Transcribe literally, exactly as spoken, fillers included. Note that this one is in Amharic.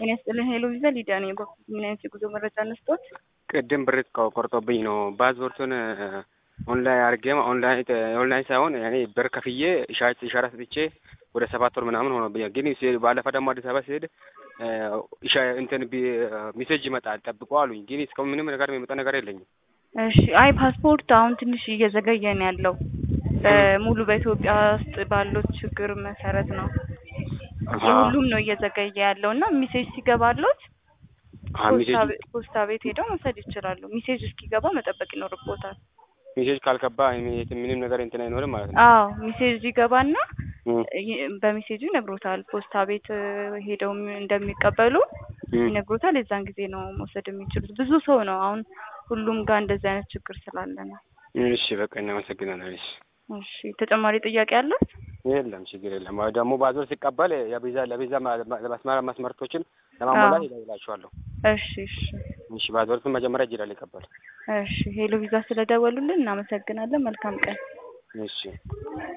እኔ አስጥልህ ሄሎ ቪዛ ሊዲያ ነኝ። በኩል ምን አይነት የጉዞ መረጃ አነስቶት? ቅድም ብር ቆርጦብኝ ነው ፓስፖርቱን ኦንላይን አድርጌ ኦንላይን ኦንላይን ሳይሆን ያኔ ብር ከፍዬ ኢሻት ኢሻራ ሰጥቼ ወደ ሰባት ወር ምናምን ሆኖብኛል። ግን ባለፈ ደግሞ አዲስ አበባ ሲሄድ ኢሻ እንትን ሜሴጅ ይመጣል ጠብቀው አሉኝ። ግን እስካሁን ምንም ነገር የሚመጣ ነገር የለኝም። እሺ አይ ፓስፖርት አሁን ትንሽ እየዘገየ ነው ያለው ሙሉ በኢትዮጵያ ውስጥ ባለው ችግር መሰረት ነው ሁሉም ነው እየዘገየ ያለውና ሜሴጅ ሲገባሎት ፖስታ ቤት ሄደው መውሰድ ይችላሉ። ሜሴጅ እስኪገባ መጠበቅ ይኖርቦታል። ሜሴጅ ካልገባ ምንም ነገር እንትን አይኖርም ማለት ነው። አዎ ሜሴጅ ይገባና በሜሴጁ ይነግሮታል። ፖስታ ቤት ሄደው እንደሚቀበሉ ይነግሮታል። የዛን ጊዜ ነው መውሰድ የሚችሉት። ብዙ ሰው ነው አሁን ሁሉም ጋር እንደዛ አይነት ችግር ስላለ ነው። እሺ በቃ እናመሰግናለን። እሺ እሺ ተጨማሪ ጥያቄ አለ? የለም ችግር የለም። ደግሞ ባዞር ሲቀበል የቪዛ ለቪዛ ለማስመራ መስመርቶችን ለማሟላት ይደውላችኋለሁ። እሺ እሺ እሺ ባዞርን መጀመሪያ ይጅራል ይቀበል። እሺ ሄሎ ቪዛ ስለደወሉልን እናመሰግናለን። መልካም ቀን። እሺ